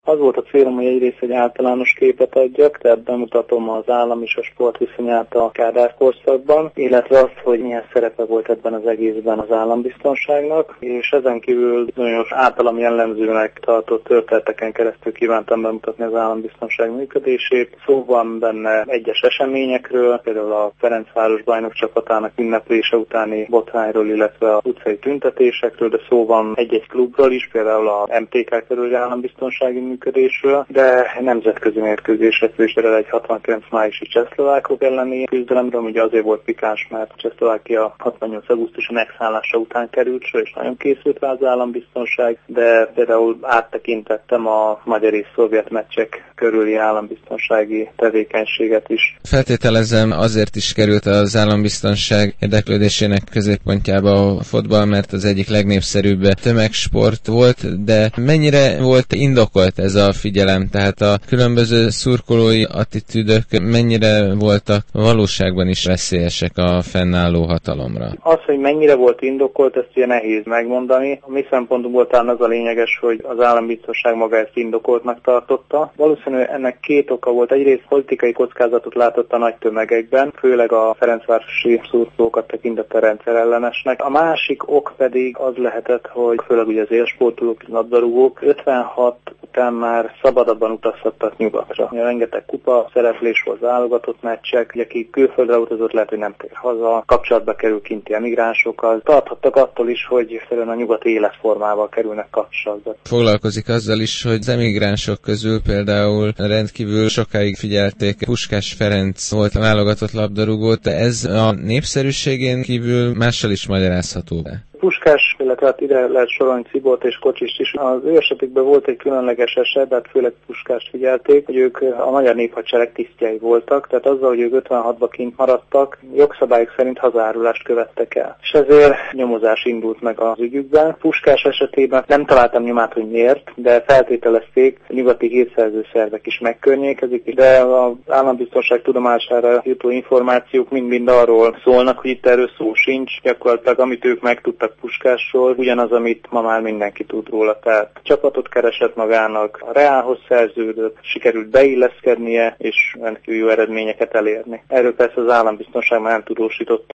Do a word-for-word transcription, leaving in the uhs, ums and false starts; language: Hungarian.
Az volt a célom, hogy egyrészt egy általános képet adjak, tehát bemutatom az állam és a sport viszonyát a Kádár korszakban, illetve azt, hogy milyen szerepe volt ebben az egészben az állambiztonságnak, és ezen kívül bizonyos általam jellemzőnek tartott történeteken keresztül kívántam bemutatni az állambiztonság működését. Szó van benne egyes eseményekről, például a Ferencváros bajnok csapatának ünneplése utáni botrányról, illetve a utcai tüntetésekről, de szó van egy-egy klubról is, például a em té ká körüli állambiztonsági működésről, de nemzetközi mérkőzésekről is, például egy hatvankilenc májusi csehszlovákok elleni küzdelemről, ugye azért volt pikáns, mert Csehszlovákia hatvannyolc augusztusi megszállása után került sor, és nagyon készült rá az állambiztonság, de például áttekintettem a magyar és szovjet meccsek körüli állambiztonsági tevékenységet is. Feltételezem, azért is került az állambiztonság érdeklődésének középpontjába a fotball, mert az egyik legnépszerűbb tömegsport volt, de mennyire volt indokolt ez a figyelem? Tehát a különböző szurkolói attitűdök mennyire voltak valóságban is veszélyesek a fennálló hatalomra? Az, hogy mennyire volt indokolt, ezt ugye nehéz megmondani. A mi szempontunkból talán az a lényeges, hogy az állambiztonság maga ezt indokoltnak tartotta. Valószínűleg ennek két oka volt. Egyrészt politikai kockázatot látott a nagy tömegekben, főleg a ferencvárosi szurkolókat tekintette rendszerellenesnek. A másik ok pedig az lehetett, hogy főleg ugye az élsportolók, labdarúgók ötvenhat után már szabadabban utazhattak nyugatra. Rengeteg kupa szereplés volt, válogatott meccsek, ugye aki külföldre utazott, lehet, hogy nem tér haza, kapcsolatba kerül kinti emigránsokkal. Tarthattak attól is, hogy egyszerűen a nyugati életformával kerülnek kapcsolatba. Foglalkozik azzal is, hogy az emigránsok közül például rendkívül sokáig figyelték Puskás Ferenc volt a válogatott labdarúgót, de ez a népszerűségén kívül mással is magyarázható be. Puskás, illetve hát ide lehet sorolni Cibort és Kocsist is. Az ő esetükben volt egy különleges eset, de hát főleg Puskást figyelték, hogy ők a magyar néphadsereg tisztjei voltak, tehát azzal, hogy ők ötvenhatban kint maradtak, jogszabályok szerint hazaárulást követtek el. És ezért nyomozás indult meg az ügyükben. Puskás esetében nem találtam nyomát, hogy miért, de feltételezték, a nyugati hírszerző szervek is megkörnyékezik, de az állambiztonság tudomására jutó információk mind-mind arról szólnak, hogy itt erről szó sincs, gyakorlatilag amit ők megtudtak Puskásról, ugyanaz, amit ma már mindenki tud róla. Tehát csapatot keresett magának, a Reálhoz szerződött, sikerült beilleszkednie, és rendkívül jó eredményeket elérni. Erről persze az állambiztonság már nem tudósított